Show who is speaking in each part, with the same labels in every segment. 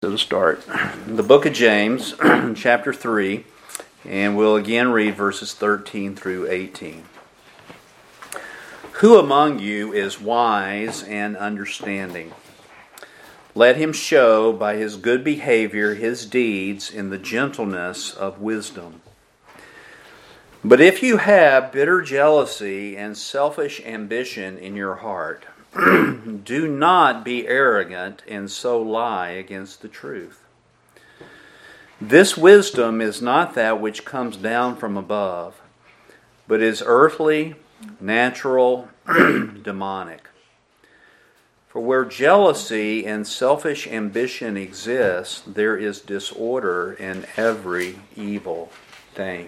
Speaker 1: So to start, the book of James, chapter 3, and we'll again read verses 13 through 18. Who among you is wise and understanding? Let him show by his good behavior his deeds in the gentleness of wisdom. But if you have bitter jealousy and selfish ambition in your heart, do not be arrogant and so lie against the truth. This wisdom is not that which comes down from above, but is earthly, natural, demonic. For where jealousy and selfish ambition exist, there is disorder in every evil thing.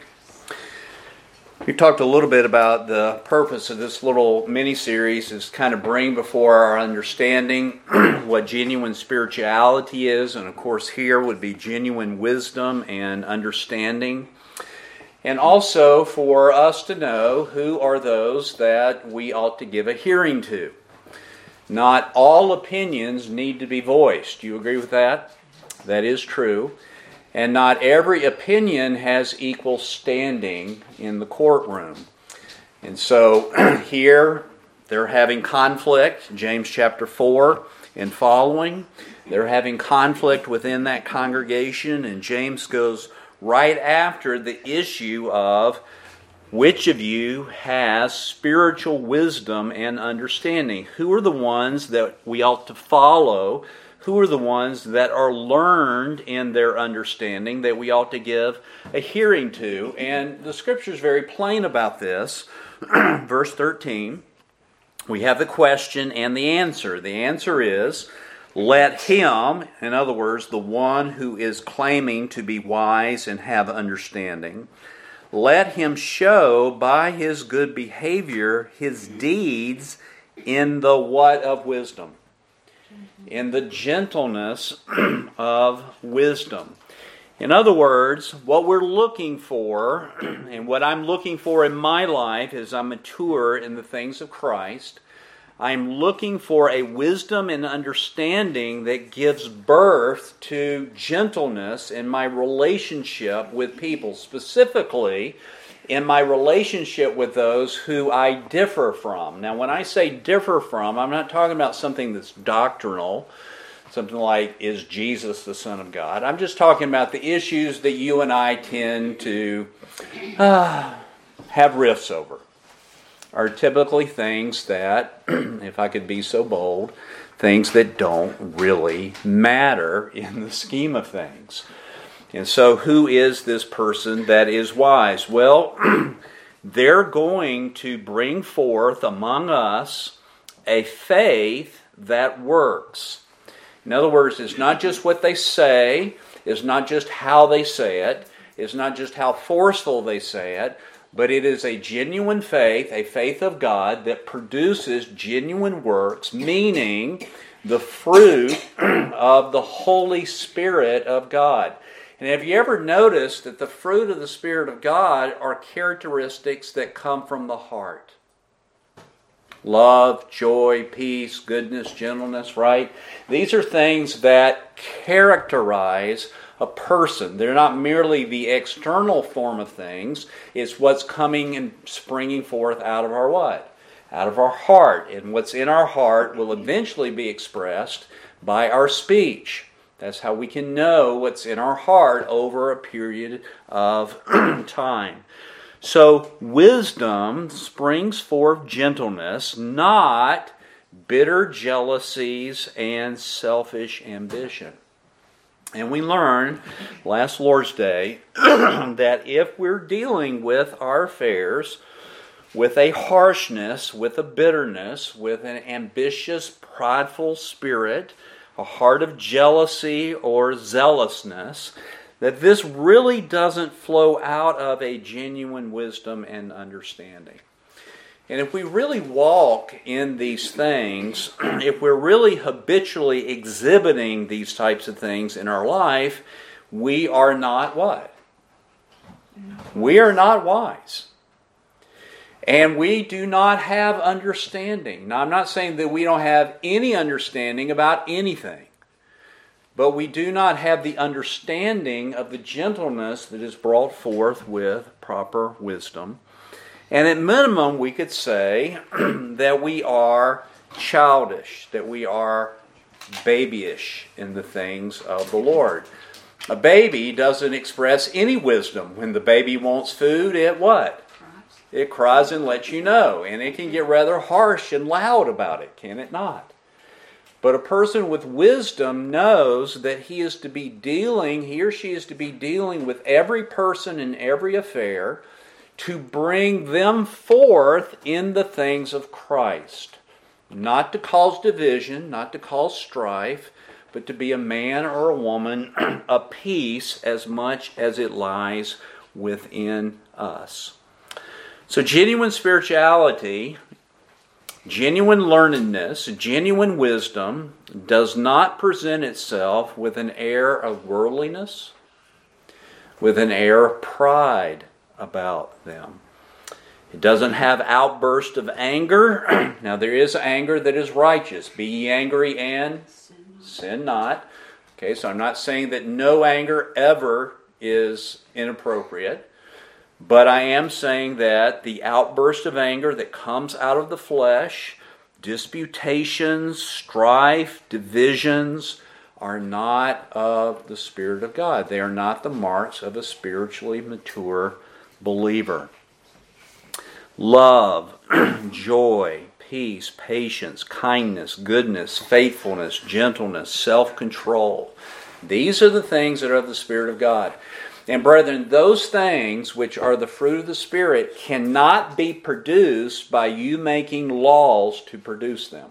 Speaker 1: We've talked a little bit about the purpose of this little mini-series is kind of bring before our understanding what genuine spirituality is, and of course here would be genuine wisdom and understanding. And also for us to know who are those that we ought to give a hearing to. Not all opinions need to be voiced. Do you agree with that? That is true. And not every opinion has equal standing in the courtroom. And so here they're having conflict, James chapter 4 and following. They're having conflict within that congregation, and James goes right after the issue of which of you has spiritual wisdom and understanding. Who are the ones that we ought to follow? Who are the ones that are learned in their understanding that we ought to give a hearing to? And the Scripture is very plain about this. Verse 13, we have the question and the answer. The answer is, let him, in other words, the one who is claiming to be wise and have understanding, let him show by his good behavior his deeds in the what of wisdom? In the gentleness of wisdom. In other words, what we're looking for, and what I'm looking for in my life as I mature in the things of Christ, I'm looking for a wisdom and understanding that gives birth to gentleness in my relationship with people, specifically in my relationship with those who I differ from. Now, when I say differ from, I'm not talking about something that's doctrinal, something like, is Jesus the Son of God? I'm just talking about the issues that you and I tend to have riffs over, are typically things that, if I could be so bold, things that don't really matter in the scheme of things. And so who is this person that is wise? Well, they're going to bring forth among us a faith that works. In other words, it's not just what they say, it's not just how they say it, it's not just how forceful they say it, but it is a genuine faith, a faith of God that produces genuine works, meaning the fruit of the Holy Spirit of God. And have you ever noticed that the fruit of the Spirit of God are characteristics that come from the heart? Love, joy, peace, goodness, gentleness, right? These are things that characterize a person. They're not merely the external form of things. It's what's coming and springing forth out of our what? Out of our heart. And what's in our heart will eventually be expressed by our speech. That's how we can know what's in our heart over a period of time. So wisdom springs forth gentleness, not bitter jealousies and selfish ambition. And we learned last Lord's Day that if we're dealing with our affairs with a harshness, with a bitterness, with an ambitious, prideful spirit, a heart of jealousy or zealousness, that this really doesn't flow out of a genuine wisdom and understanding. And if we really walk in these things, if we're really habitually exhibiting these types of things in our life, we are not what? We are not wise. And we do not have understanding. Now, I'm not saying that we don't have any understanding about anything. but we do not have the understanding of the gentleness that is brought forth with proper wisdom. And at minimum, we could say that we are childish, that we are babyish in the things of the Lord. A baby doesn't express any wisdom. When the baby wants food, it what? It cries and lets you know. And it can get rather harsh and loud about it, can it not? But a person with wisdom knows that he or she is to be dealing with every person in every affair to bring them forth in the things of Christ. Not to cause division, not to cause strife, but to be a man or a woman of peace as much as it lies within us. So genuine spirituality, genuine learnedness, genuine wisdom does not present itself with an air of worldliness, with an air of pride about them. It doesn't have outbursts of anger. Now there is anger that is righteous. Be ye angry and sin not. Okay, so I'm not saying that no anger ever is inappropriate. But I am saying that the outburst of anger that comes out of the flesh, disputations, strife, divisions, are not of the Spirit of God. They are not the marks of a spiritually mature believer. Love, joy, peace, patience, kindness, goodness, faithfulness, gentleness, self-control. These are the things that are of the Spirit of God. And brethren, those things which are the fruit of the Spirit cannot be produced by you making laws to produce them.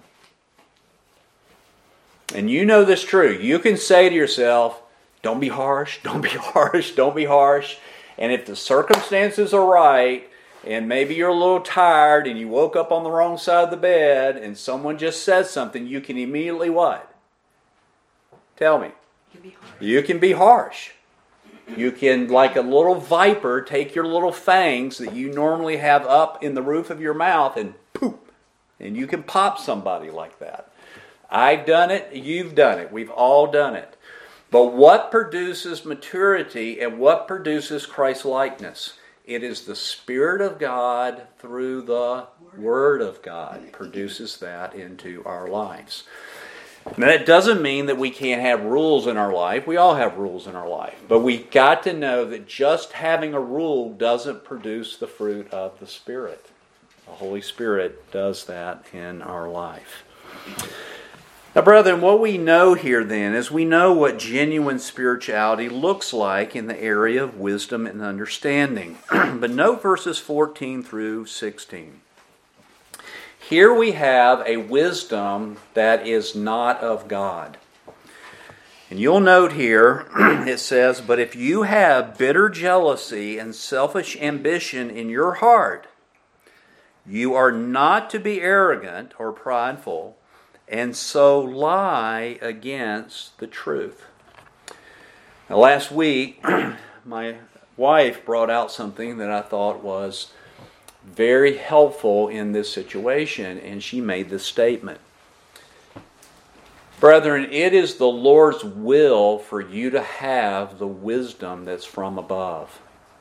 Speaker 1: And you know this true. You can say to yourself, don't be harsh, don't be harsh, don't be harsh. And if the circumstances are right, and maybe you're a little tired and you woke up on the wrong side of the bed and someone just says something, you can immediately what? Tell me. You can be harsh. You can, like a little viper, take your little fangs that you normally have up in the roof of your mouth and poop. And you can pop somebody like that. I've done it. You've done it. We've all done it. But what produces maturity and what produces Christ-likeness? It is the Spirit of God through the Word of God produces that into our lives. Now, that doesn't mean that we can't have rules in our life. We all have rules in our life. But we've got to know that just having a rule doesn't produce the fruit of the Spirit. The Holy Spirit does that in our life. Now, brethren, what we know here then is we know what genuine spirituality looks like in the area of wisdom and understanding. But note verses 14 through 16. Here we have a wisdom that is not of God. And you'll note here, it says, but if you have bitter jealousy and selfish ambition in your heart, you are not to be arrogant or prideful, and so lie against the truth. Now, last week, my wife brought out something that I thought was very helpful in this situation, and she made this statement. Brethren, it is the Lord's will for you to have the wisdom that's from above.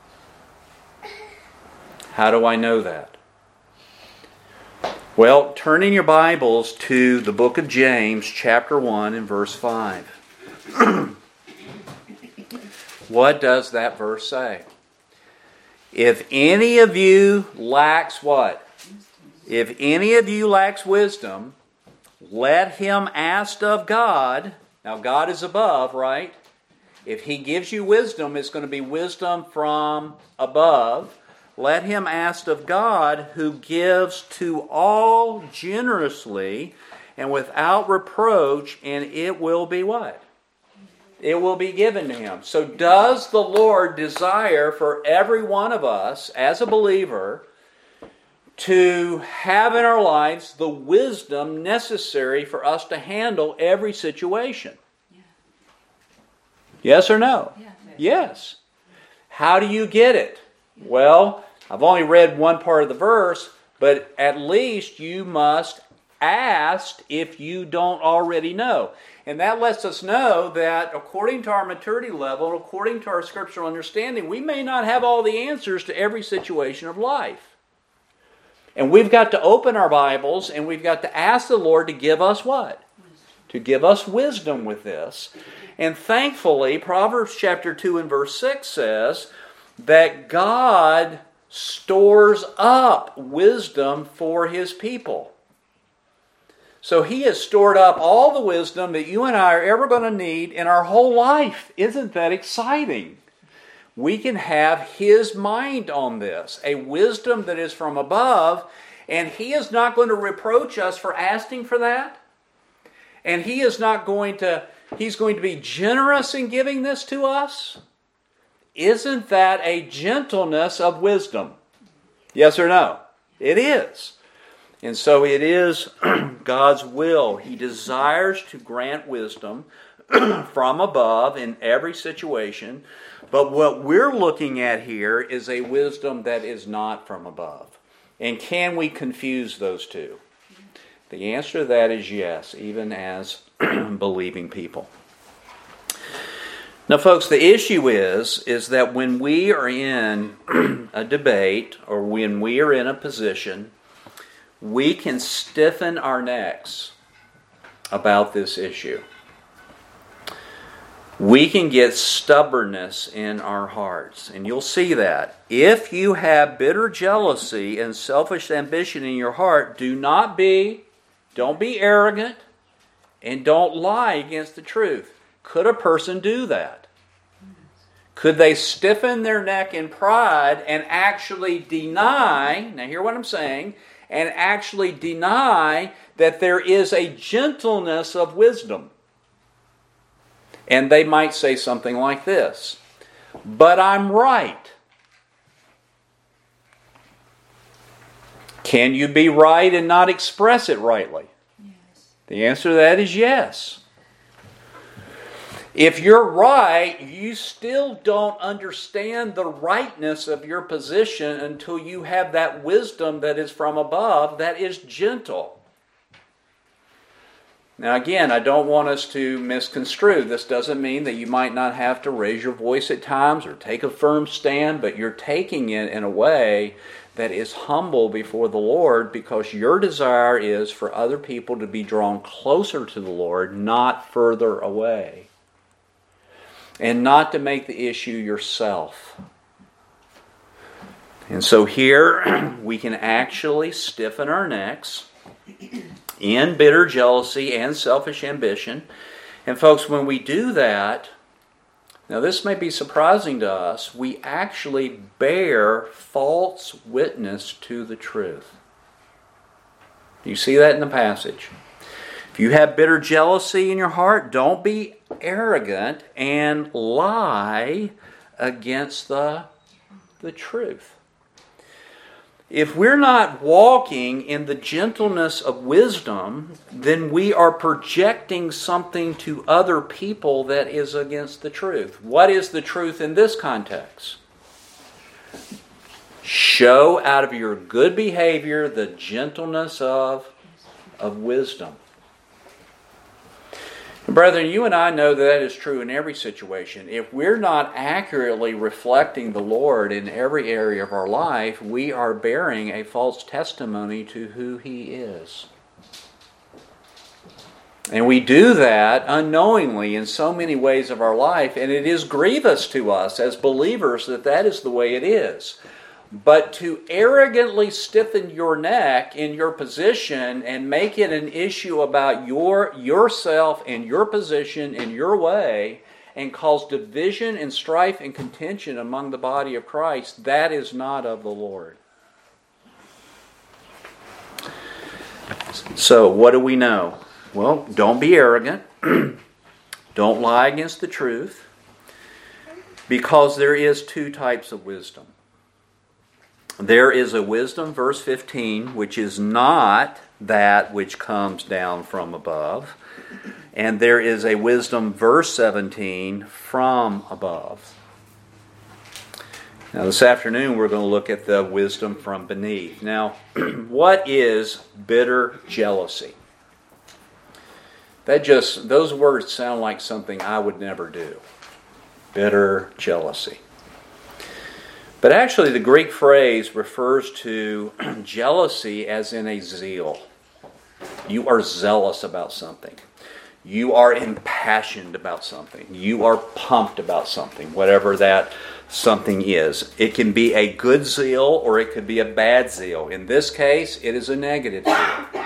Speaker 1: How do I know that? Well, turn in your Bibles to the book of James, chapter 1 and verse 5. What does that verse say? If any of you lacks what? If any of you lacks wisdom, let him ask of God. Now God is above, right? If He gives you wisdom, it's going to be wisdom from above. Let him ask of God, who gives to all generously and without reproach, and it will be what? It will be given to him. So does the Lord desire for every one of us as a believer to have in our lives the wisdom necessary for us to handle every situation? Yeah. Yes or no? Yeah. Yes. How do you get it? Well, I've only read one part of the verse, but at least you must asked if you don't already know. And that lets us know that according to our maturity level, according to our scriptural understanding, we may not have all the answers to every situation of life. And we've got to open our Bibles and we've got to ask the Lord to give us what? To give us wisdom with this. And thankfully, Proverbs chapter 2 and verse 6 says that God stores up wisdom for His people. So He has stored up all the wisdom that you and I are ever going to need in our whole life. Isn't that exciting? We can have His mind on this, a wisdom that is from above, and He is not going to reproach us for asking for that. And He's going to be generous in giving this to us. Isn't that a gentleness of wisdom? Yes or no? It is. And so it is God's will. He desires to grant wisdom from above in every situation. But what we're looking at here is a wisdom that is not from above. And can we confuse those two? The answer to that is yes, even as believing people. Now, folks, the issue is that when we are in a debate or when we are in a position, we can stiffen our necks about this issue. We can get stubbornness in our hearts. And you'll see that. If you have bitter jealousy and selfish ambition in your heart, don't be arrogant and don't lie against the truth. Could a person do that? Could they stiffen their neck in pride and actually deny, now hear what I'm saying, and actually deny that there is a gentleness of wisdom? And they might say something like this, but I'm right. Can you be right and not express it rightly? Yes. The answer to that is yes. If you're right, you still don't understand the rightness of your position until you have that wisdom that is from above, that is gentle. Now again, I don't want us to misconstrue. This doesn't mean that you might not have to raise your voice at times or take a firm stand, but you're taking it in a way that is humble before the Lord because your desire is for other people to be drawn closer to the Lord, not further away. And not to make the issue yourself. And so here we can actually stiffen our necks in bitter jealousy and selfish ambition. And folks, when we do that, now this may be surprising to us, we actually bear false witness to the truth. You see that in the passage. If you have bitter jealousy in your heart, don't be arrogant and lie against the truth. If we're not walking in the gentleness of wisdom, then we are projecting something to other people that is against the truth. What is the truth in this context? Show out of your good behavior the gentleness of wisdom. Brethren, you and I know that is true in every situation. If we're not accurately reflecting the Lord in every area of our life, we are bearing a false testimony to who He is. And we do that unknowingly in so many ways of our life, and it is grievous to us as believers that is the way it is. But to arrogantly stiffen your neck in your position and make it an issue about yourself and your position and your way and cause division and strife and contention among the body of Christ, that is not of the Lord. So what do we know? Well, don't be arrogant. Don't lie against the truth. Because there is two types of wisdom. There is a wisdom, verse 15, which is not that which comes down from above. And there is a wisdom, verse 17, from above. Now, this afternoon we're going to look at the wisdom from beneath. Now, what is bitter jealousy? Those words sound like something I would never do. Bitter jealousy. But actually, the Greek phrase refers to jealousy as in a zeal. You are zealous about something. You are impassioned about something. You are pumped about something, whatever that something is. It can be a good zeal or it could be a bad zeal. In this case, it is a negative zeal.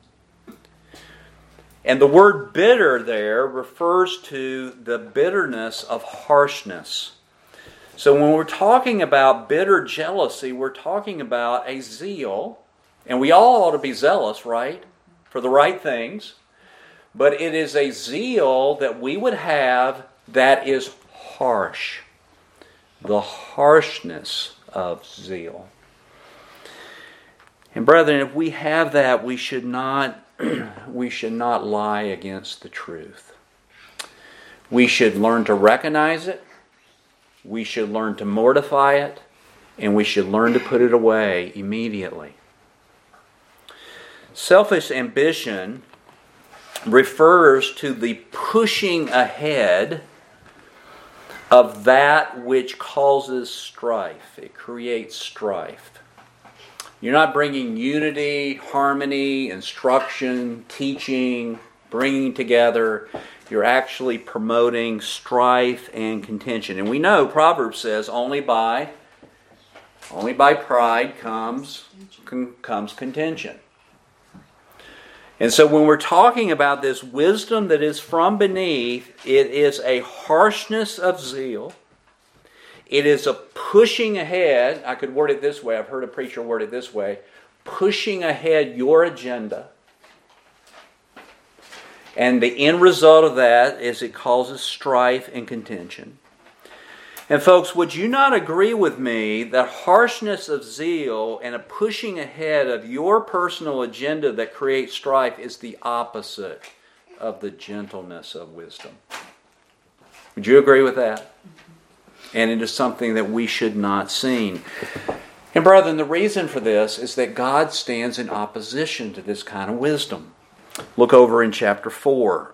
Speaker 1: And the word bitter there refers to the bitterness of harshness. So when we're talking about bitter jealousy, we're talking about a zeal, and we all ought to be zealous, right? For the right things. But it is a zeal that we would have that is harsh. The harshness of zeal. And brethren, if we have that, we should not lie against the truth. We should learn to recognize it. We should learn to mortify it. And we should learn to put it away immediately. Selfish ambition refers to the pushing ahead of that which causes strife. It creates strife. You're not bringing unity, harmony, instruction, teaching, bringing together. You're actually promoting strife and contention. And we know Proverbs says only by pride comes contention. And so when we're talking about this wisdom that is from beneath, it is a harshness of zeal. It is a pushing ahead. I could word it this way. I've heard a preacher word it this way. Pushing ahead your agenda. And the end result of that is it causes strife and contention. And folks, would you not agree with me that harshness of zeal and a pushing ahead of your personal agenda that creates strife is the opposite of the gentleness of wisdom? Would you agree with that? And it is something that we should not sing. And brethren, the reason for this is that God stands in opposition to this kind of wisdom. Look over in chapter 4.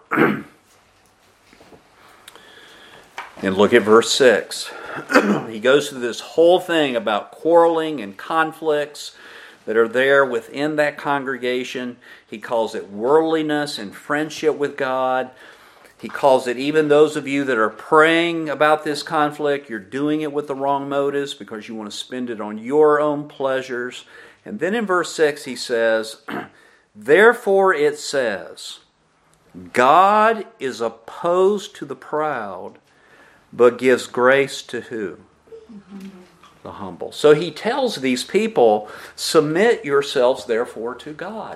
Speaker 1: And look at verse 6. He goes through this whole thing about quarreling and conflicts that are there within that congregation. He calls it worldliness and friendship with God. He calls it, even those of you that are praying about this conflict, you're doing it with the wrong motives because you want to spend it on your own pleasures. And then in verse 6 he says, therefore it says, God is opposed to the proud, but gives grace to who? The humble. So he tells these people, submit yourselves therefore to God.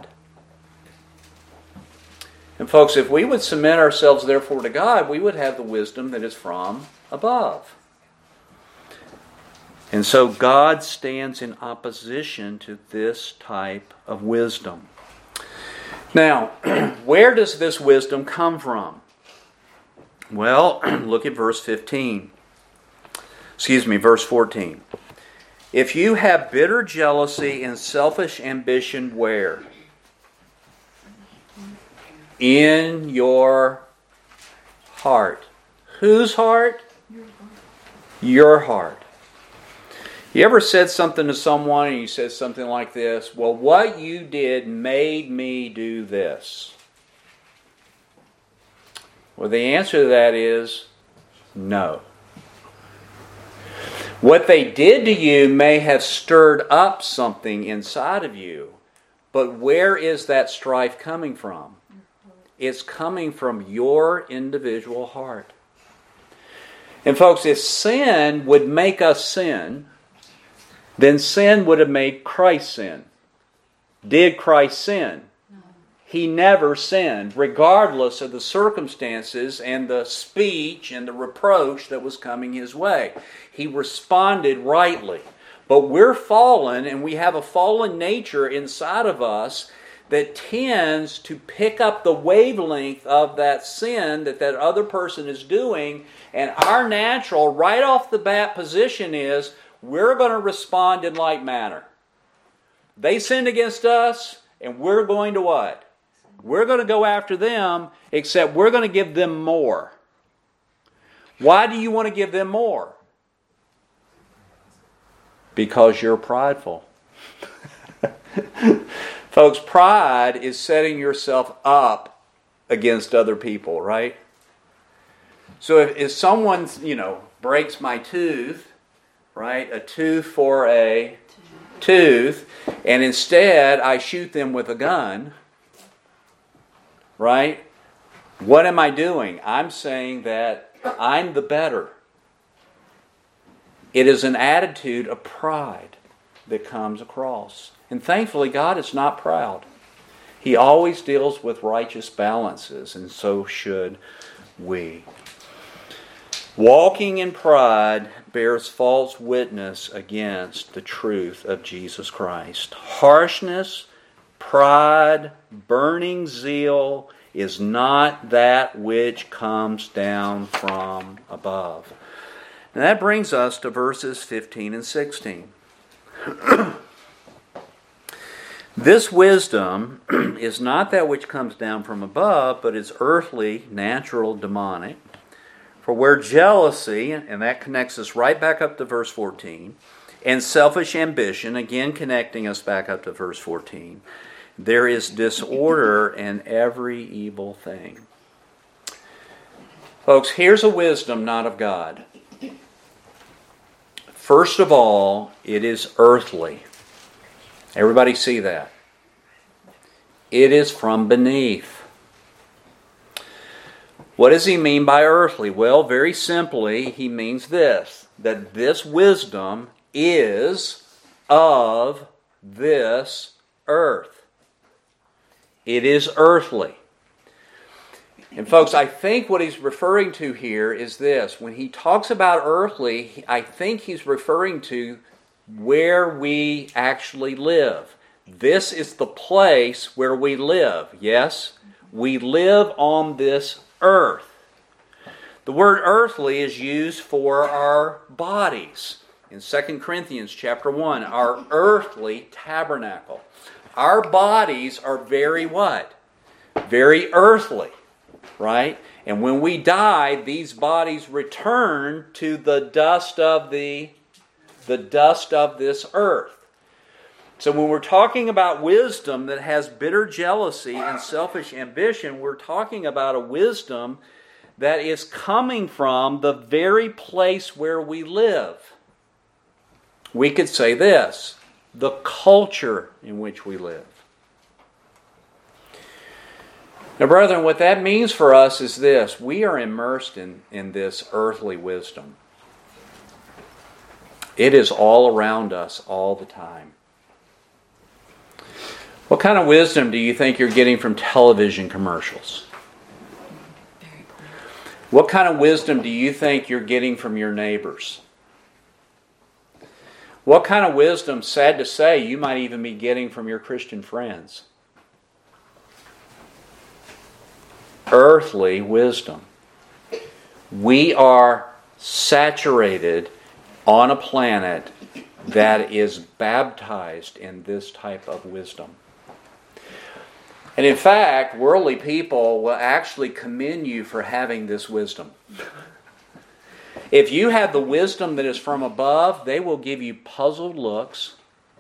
Speaker 1: And folks, if we would submit ourselves therefore to God, we would have the wisdom that is from above. And so God stands in opposition to this type of wisdom. Now, where does this wisdom come from? Well, look at verse 14. If you have bitter jealousy and selfish ambition, where? In your heart. Whose heart? Your heart. You ever said something to someone and you said something like this? Well, what you did made me do this. Well, the answer to that is no. What they did to you may have stirred up something inside of you, but where is that strife coming from? It's coming from your individual heart. And folks, if sin would make us sin, then sin would have made Christ sin. Did Christ sin? He never sinned, regardless of the circumstances and the speech and the reproach that was coming his way. He responded rightly. But we're fallen, and we have a fallen nature inside of us that tends to pick up the wavelength of that sin that other person is doing, and our natural, right off the bat position is, we're going to respond in like manner. They sinned against us, and we're going to what? We're going to go after them, except we're going to give them more. Why do you want to give them more? Because you're prideful. Folks, pride is setting yourself up against other people, right? So if someone, breaks my tooth, right? A tooth for a tooth, and instead I shoot them with a gun, right? What am I doing? I'm saying that I'm the better. It is an attitude of pride that comes across. And thankfully, God is not proud. He always deals with righteous balances, and so should we. Walking in pride bears false witness against the truth of Jesus Christ. Harshness, pride, burning zeal is not that which comes down from above. And that brings us to verses 15 and 16. This wisdom is not that which comes down from above, but is earthly, natural, demonic. For where jealousy, and that connects us right back up to verse 14, and selfish ambition, again connecting us back up to verse 14, there is disorder in every evil thing. Folks, here's a wisdom not of God. First of all, it is earthly. Everybody see that? It is from beneath. What does he mean by earthly? Well, very simply, he means this, that this wisdom is of this earth. It is earthly. And folks, I think what he's referring to here is this. When he talks about earthly, I think he's referring to where we actually live. This is the place where we live. Yes? We live on this earth. The word earthly is used for our bodies. In 2 Corinthians chapter 1, our earthly tabernacle. Our bodies are very what? Very earthly. Right? And when we die, these bodies return to the dust of this earth. So when we're talking about wisdom that has bitter jealousy and selfish ambition, we're talking about a wisdom that is coming from the very place where we live. We could say this, the culture in which we live. Now, brethren, what that means for us is this. We are immersed in this earthly wisdom. It is all around us all the time. What kind of wisdom do you think you're getting from television commercials?
Speaker 2: Very poor.
Speaker 1: What kind of wisdom do you think you're getting from your neighbors? What kind of wisdom, sad to say, you might even be getting from your Christian friends? Earthly wisdom. We are saturated on a planet that is baptized in this type of wisdom. And in fact, worldly people will actually commend you for having this wisdom. If you have the wisdom that is from above, they will give you puzzled looks.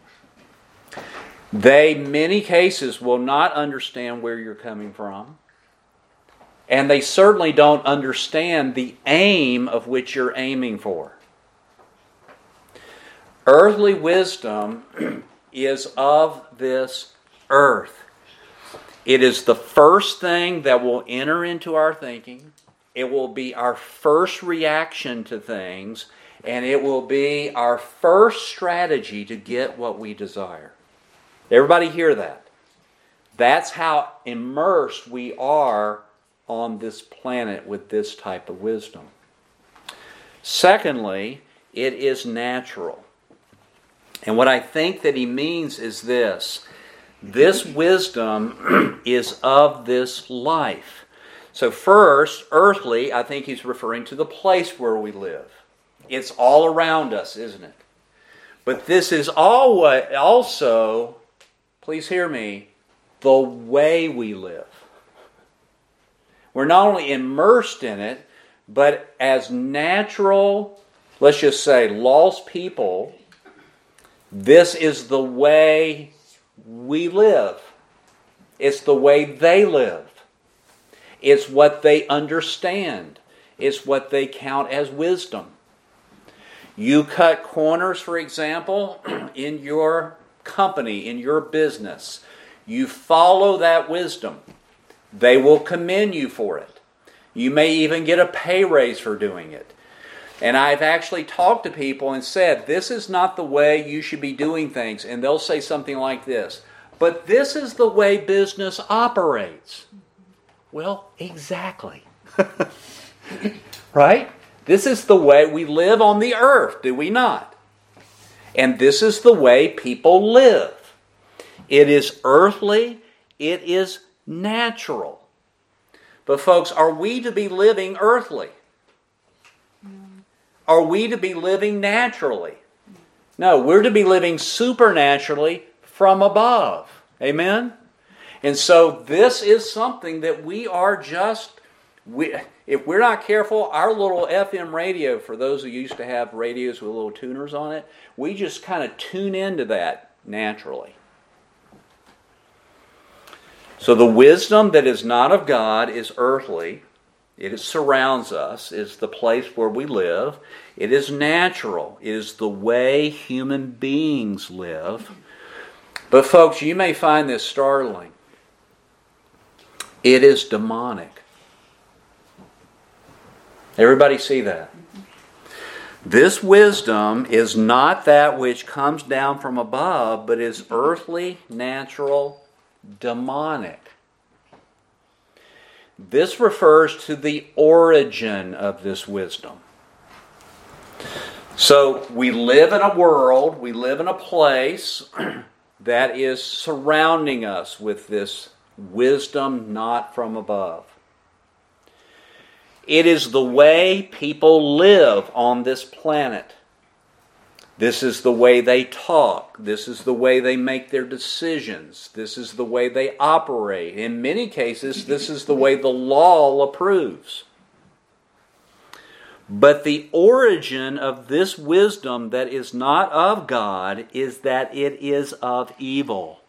Speaker 1: They, in many cases, will not understand where you're coming from. And they certainly don't understand the aim of which you're aiming for. Earthly wisdom is of this earth. It is the first thing that will enter into our thinking. It will be our first reaction to things. And it will be our first strategy to get what we desire. Everybody hear that? That's how immersed we are on this planet with this type of wisdom. Secondly, it is natural. And what I think that he means is this. This wisdom is of this life. So first, earthly, I think he's referring to the place where we live. It's all around us, isn't it? But this is also, please hear me, the way we live. We're not only immersed in it, but as natural, let's just say, lost people, this is the way we live. It's the way they live. It's what they understand. It's what they count as wisdom. You cut corners, for example, in your company, in your business. You follow that wisdom. They will commend you for it. You may even get a pay raise for doing it. And I've actually talked to people and said, this is not the way you should be doing things. And they'll say something like this, but this is the way business operates. Well, exactly. Right? This is the way we live on the earth, do we not? And this is the way people live. It is earthly, it is natural. But folks, are we to be living earthly? Are we to be living naturally? No, we're to be living supernaturally from above. Amen? And so this is something that we are if we're not careful, our little FM radio, for those who used to have radios with little tuners on it, we just kind of tune into that naturally. So the wisdom that is not of God is earthly. It surrounds us. It's the place where we live. It is natural. It is the way human beings live. But folks, you may find this startling. It is demonic. Everybody see that? This wisdom is not that which comes down from above, but is earthly, natural, demonic. This refers to the origin of this wisdom. So we live in a world, we live in a place that is surrounding us with this wisdom not from above. It is the way people live on this planet. This is the way they talk. This is the way they make their decisions. This is the way they operate. In many cases, this is the way the law approves. But the origin of this wisdom that is not of God is that it is of evil.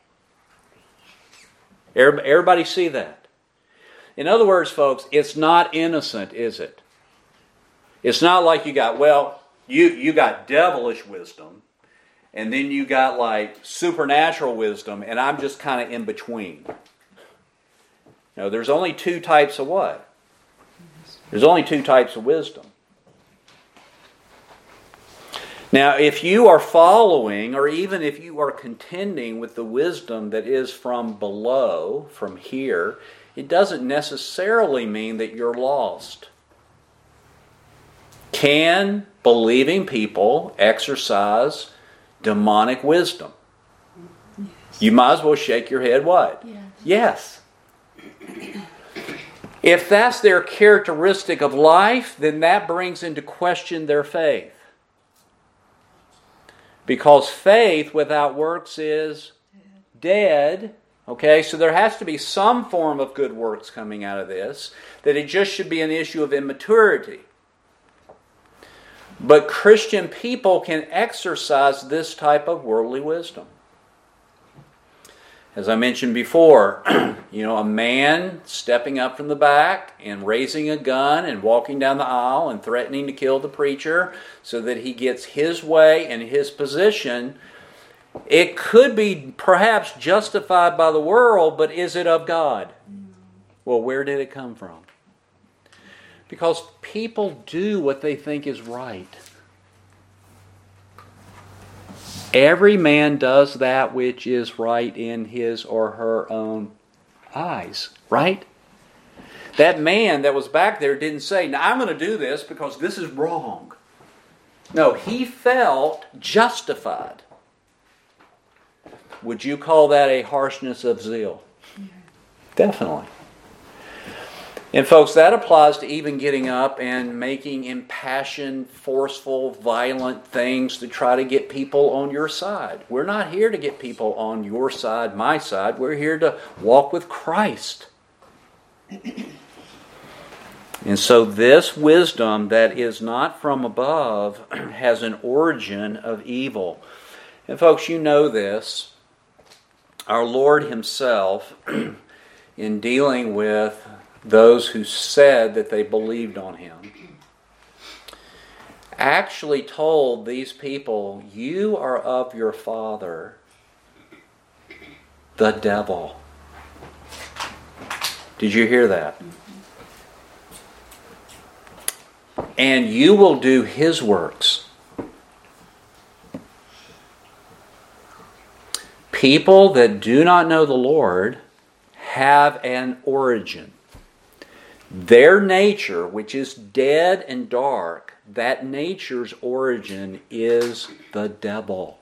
Speaker 1: Everybody see that? In other words, folks, it's not innocent, is it? It's not like you got devilish wisdom, and then you got like supernatural wisdom, and I'm just kind of in between. No, there's only two types of what? There's only two types of wisdom. Now, if you are following, or even if you are contending with the wisdom that is from below, from here, it doesn't necessarily mean that you're lost. Can believing people exercise demonic wisdom? Yes. You might as well shake your head what? Yes. If that's their characteristic of life, then that brings into question their faith. Because faith without works is dead. Okay, so there has to be some form of good works coming out of this, that it just should be an issue of immaturity. But Christian people can exercise this type of worldly wisdom. As I mentioned before, a man stepping up from the back and raising a gun and walking down the aisle and threatening to kill the preacher so that he gets his way and his position, it could be perhaps justified by the world, but is it of God? Well, where did it come from? Because people do what they think is right. Every man does that which is right in his or her own eyes, right? That man that was back there didn't say, now I'm going to do this because this is wrong. No, he felt justified. Would you call that a harshness of zeal? Definitely. And folks, that applies to even getting up and making impassioned, forceful, violent things to try to get people on your side. We're not here to get people on your side, my side. We're here to walk with Christ. And so this wisdom that is not from above has an origin of evil. And folks, you know this. Our Lord Himself, in dealing with those who said that they believed on Him, actually told these people, you are of your father, the devil. Did you hear that? And you will do his works. People that do not know the Lord have an origin. Their nature, which is dead and dark, that nature's origin is the devil.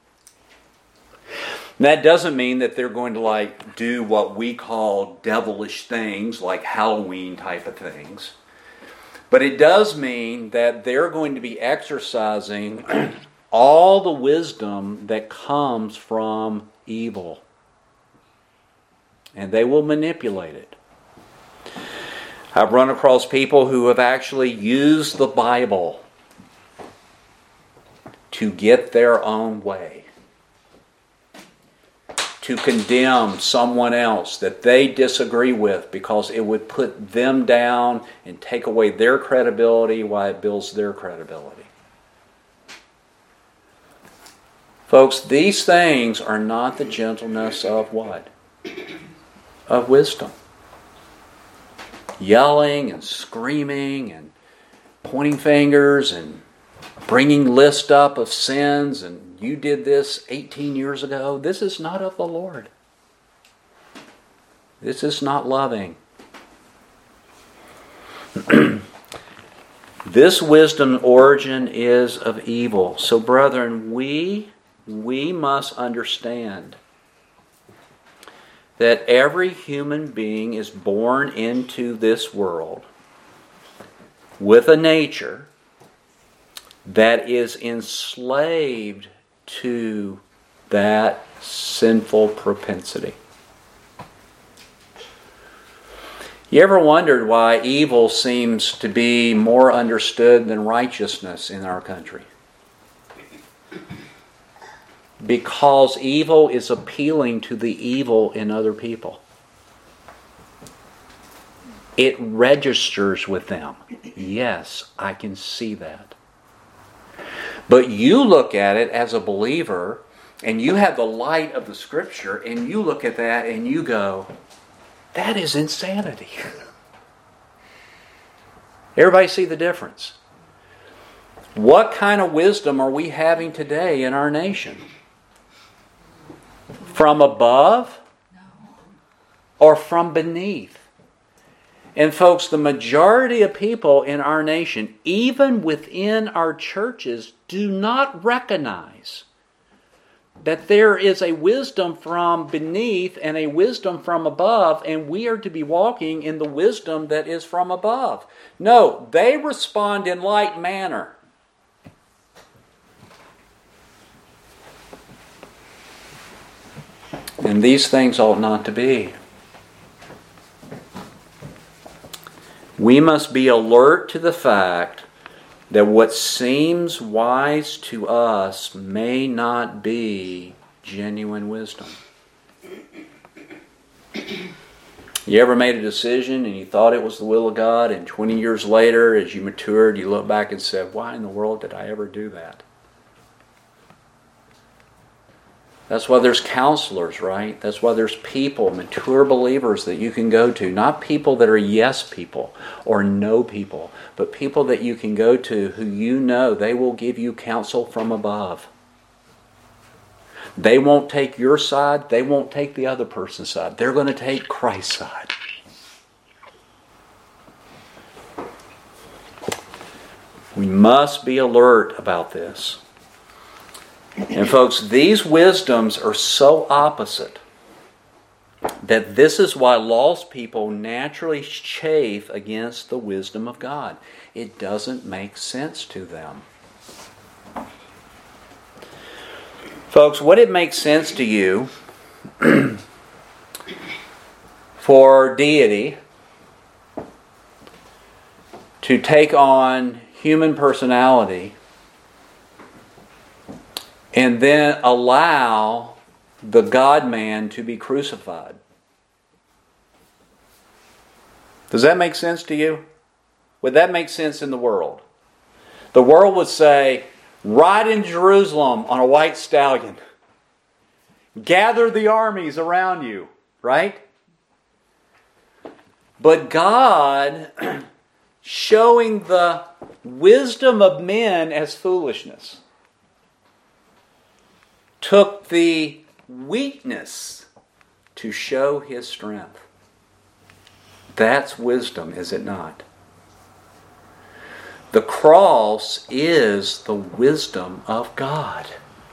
Speaker 1: That doesn't mean that they're going to do what we call devilish things, like Halloween type of things. But it does mean that they're going to be exercising all the wisdom that comes from evil. And they will manipulate it. I've run across people who have actually used the Bible to get their own way. To condemn someone else that they disagree with because it would put them down and take away their credibility while it builds their credibility. Folks, these things are not the gentleness of what? Of wisdom. Yelling and screaming and pointing fingers and bringing list up of sins and you did this 18 years ago. This is not of the Lord. This is not loving. This wisdom origin is of evil. So brethren, we must understand that every human being is born into this world with a nature that is enslaved to that sinful propensity. You ever wondered why evil seems to be more understood than righteousness in our country? Because evil is appealing to the evil in other people. It registers with them. Yes, I can see that. But you look at it as a believer, and you have the light of the Scripture, and you look at that and you go, that is insanity. Everybody see the difference? What kind of wisdom are we having today in our nation? From above or from beneath? And folks, the majority of people in our nation, even within our churches, do not recognize that there is a wisdom from beneath and a wisdom from above, and we are to be walking in the wisdom that is from above. No, they respond in like manner. And these things ought not to be. We must be alert to the fact that what seems wise to us may not be genuine wisdom. You ever made a decision and you thought it was the will of God, and 20 years later, as you matured, you look back and said, why in the world did I ever do that? That's why there's counselors, right? That's why there's people, mature believers that you can go to. Not people that are yes people or no people, but people that you can go to who you know they will give you counsel from above. They won't take your side. They won't take the other person's side. They're going to take Christ's side. We must be alert about this. And folks, these wisdoms are so opposite that this is why lost people naturally chafe against the wisdom of God. It doesn't make sense to them. Folks, would it make sense to you for deity to take on human personality and then allow the God-man to be crucified? Does that make sense to you? Would that make sense in the world? The world would say, ride in Jerusalem on a white stallion. Gather the armies around you, right? But God, showing the wisdom of men as foolishness, took the weakness to show His strength. That's wisdom, is it not? The cross is the wisdom of God.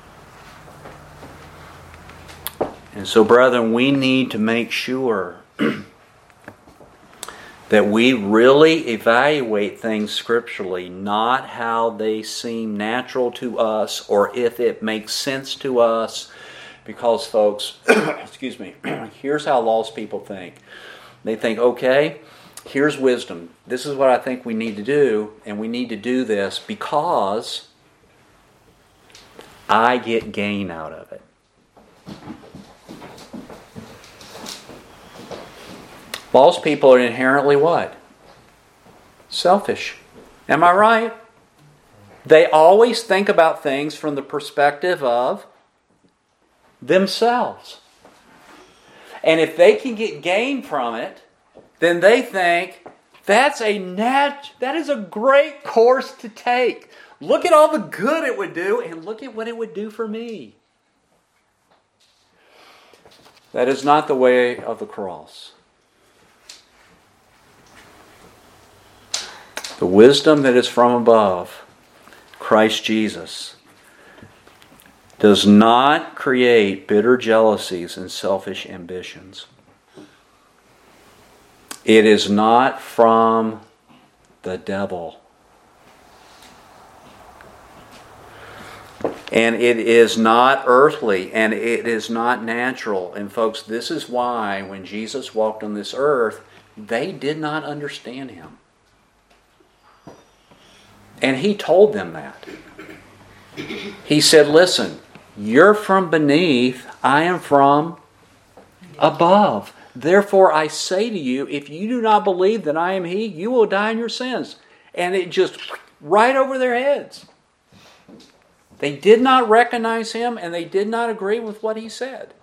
Speaker 1: And so, brethren, we need to make sure that we really evaluate things scripturally, not how they seem natural to us or if it makes sense to us. Because, folks, excuse me, here's how lost people think. They think, okay, here's wisdom. This is what I think we need to do, and we need to do this because I get gain out of it. Lost people are inherently what? Selfish. Am I right? They always think about things from the perspective of themselves. And if they can get gain from it, then they think that is a great course to take. Look at all the good it would do, and look at what it would do for me. That is not the way of the cross. The wisdom that is from above, Christ Jesus, does not create bitter jealousies and selfish ambitions. It is not from the devil. And it is not earthly, and it is not natural. And folks, this is why when Jesus walked on this earth, they did not understand Him. And He told them that. He said, listen, you're from beneath, I am from above. Therefore I say to you, if you do not believe that I am He, you will die in your sins. And it just right over their heads. They did not recognize Him, and they did not agree with what He said.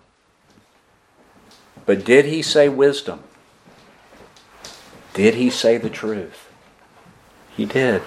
Speaker 1: But did He say wisdom? Did He say the truth? He did.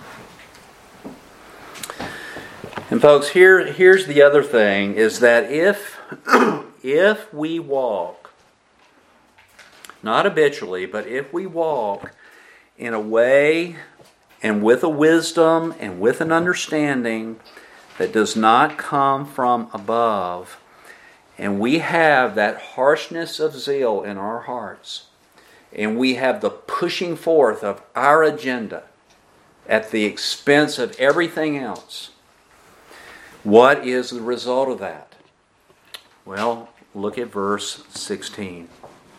Speaker 1: And folks, here's the other thing, is that if we walk, not habitually, but if we walk in a way and with a wisdom and with an understanding that does not come from above, and we have that harshness of zeal in our hearts, and we have the pushing forth of our agenda at the expense of everything else, what is the result of that? Well, look at verse 16.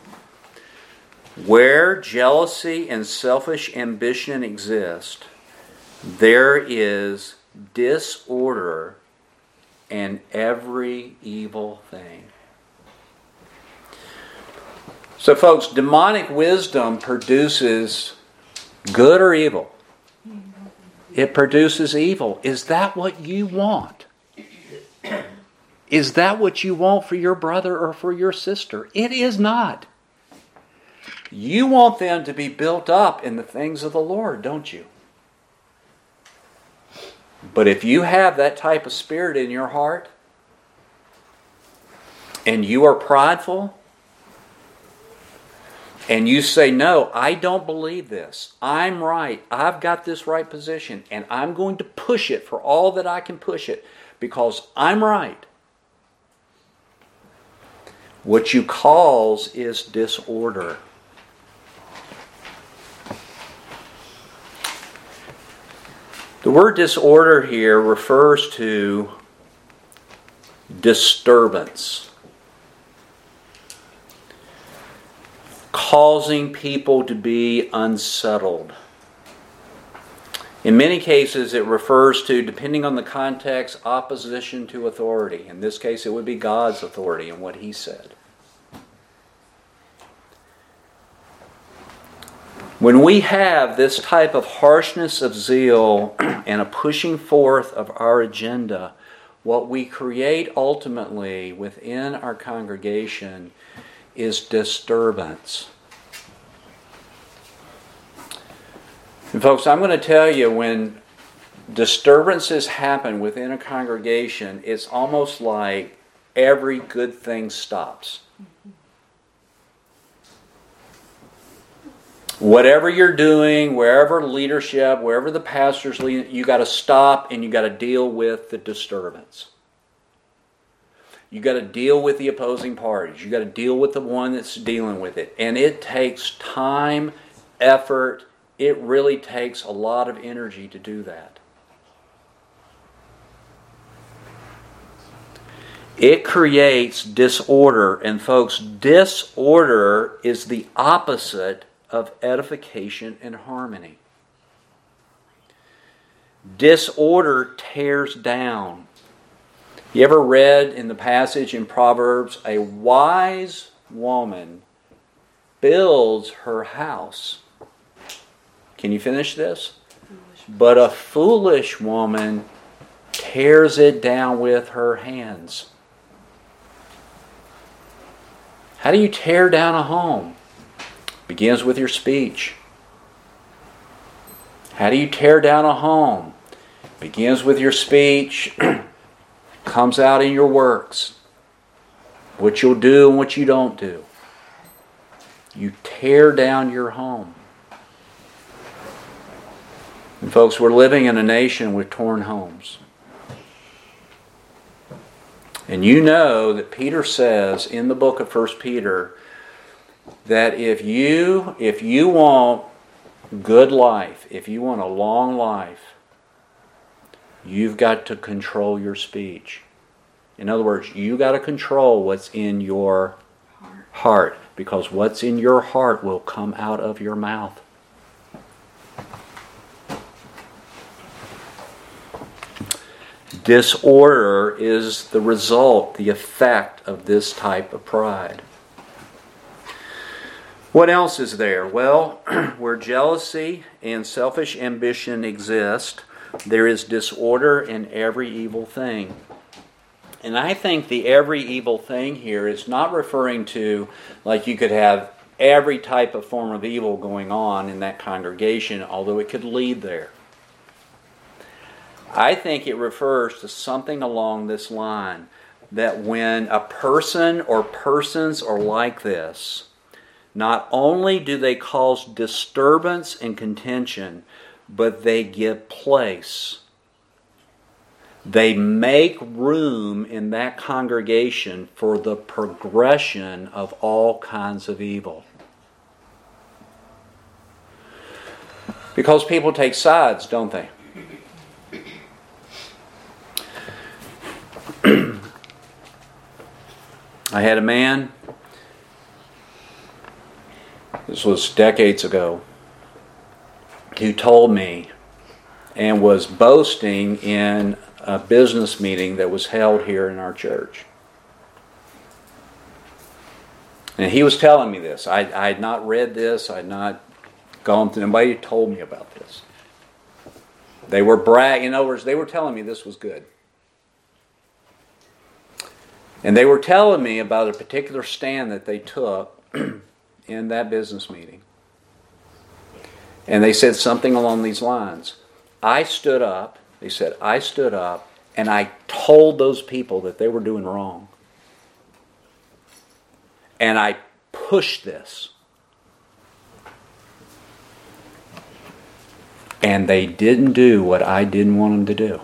Speaker 1: Where jealousy and selfish ambition exist, there is disorder and every evil thing. So, folks, demonic wisdom produces good or evil. It produces evil. Is that what you want? Is that what you want for your brother or for your sister? It is not. You want them to be built up in the things of the Lord, don't you? But if you have that type of spirit in your heart, and you are prideful, and you say, no, I don't believe this. I'm right. I've got this right position, and I'm going to push it for all that I can push it because I'm right. What you cause is disorder. The word disorder here refers to disturbance, causing people to be unsettled. In many cases, it refers to, depending on the context, opposition to authority. In this case, it would be God's authority and what He said. When we have this type of harshness of zeal and a pushing forth of our agenda, what we create ultimately within our congregation is disturbance. And folks, I'm going to tell you, when disturbances happen within a congregation, it's almost like every good thing stops. Whatever you're doing, wherever leadership, wherever the pastor's leading, you got to stop and you got to deal with the disturbance. You got to deal with the opposing parties. You got to deal with the one that's dealing with it. And it takes time, effort. It really takes a lot of energy to do that. It creates disorder. And folks, disorder is the opposite of edification and harmony. Disorder tears down. You ever read in the passage in Proverbs, a wise woman builds her house. Can you finish this? But a foolish woman tears it down with her hands. How do you tear down a home? Begins with your speech. How do you tear down a home? Begins with your speech, comes out in your works. What you'll do and what you don't do. You tear down your home. And folks, we're living in a nation with torn homes. And you know that Peter says in the book of 1 Peter that if you want good life, if you want a long life, you've got to control your speech. In other words, you got to control what's in your heart, because what's in your heart will come out of your mouth. Disorder is the result, the effect of this type of pride. What else is there? Well, where jealousy and selfish ambition exist, there is disorder in every evil thing. And I think the every evil thing here is not referring to, like, you could have every type of form of evil going on in that congregation, although it could lead there. I think it refers to something along this line, that when a person or persons are like this, not only do they cause disturbance and contention, but they give place. They make room in that congregation for the progression of all kinds of evil. Because people take sides, don't they? I had a man, this was decades ago, who told me and was boasting in a business meeting that was held here in our church. And he was telling me this. I had not read this. I had not gone through. Nobody told me about this. They were bragging. In other words, they were telling me this was good. And they were telling me about a particular stand that they took in that business meeting. And they said something along these lines. I stood up, they said, I stood up and I told those people that they were doing wrong. And I pushed this. And they didn't do what I didn't want them to do.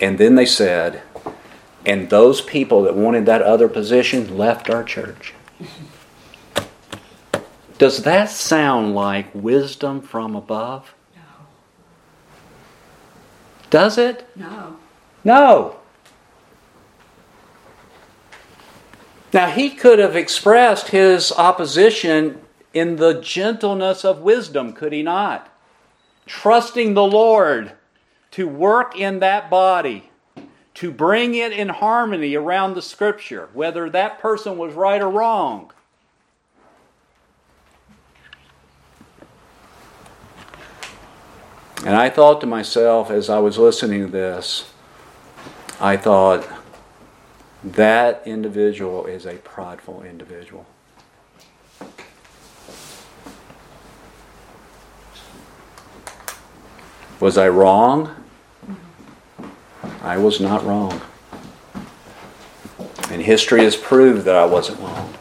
Speaker 1: And then they said, and those people that wanted that other position left our church. Does that sound like wisdom from above?
Speaker 2: No.
Speaker 1: Does it?
Speaker 2: No.
Speaker 1: No. Now, he could have expressed his opposition in the gentleness of wisdom, could he not? Trusting the Lord to work in that body, to bring it in harmony around the Scripture, whether that person was right or wrong. And I thought to myself as I was listening to this, I thought, that individual is a prideful individual. Was I wrong? I was not wrong. And history has proved that I wasn't wrong.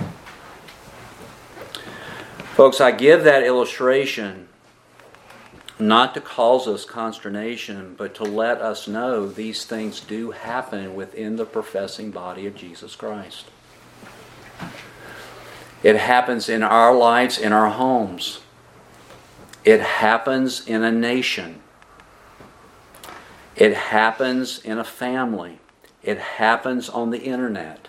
Speaker 1: Folks, I give that illustration not to cause us consternation, but to let us know these things do happen within the professing body of Jesus Christ. It happens in our lives, in our homes. It happens in a nation. It happens in a family. It happens on the internet.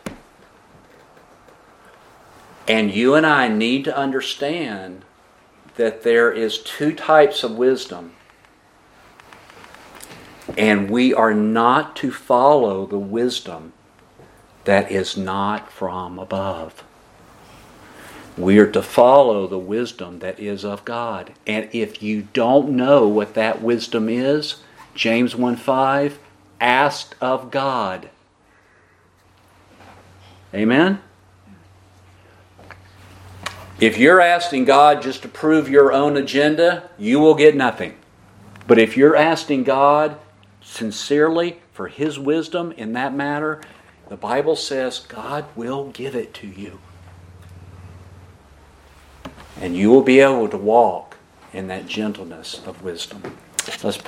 Speaker 1: And you and I need to understand that there is two types of wisdom. And we are not to follow the wisdom that is not from above. We are to follow the wisdom that is of God. And if you don't know what that wisdom is, James 1:5, ask of God. Amen? If you're asking God just to prove your own agenda, you will get nothing. But if you're asking God sincerely for His wisdom in that matter, the Bible says God will give it to you. And you will be able to walk in that gentleness of wisdom. Let's pray.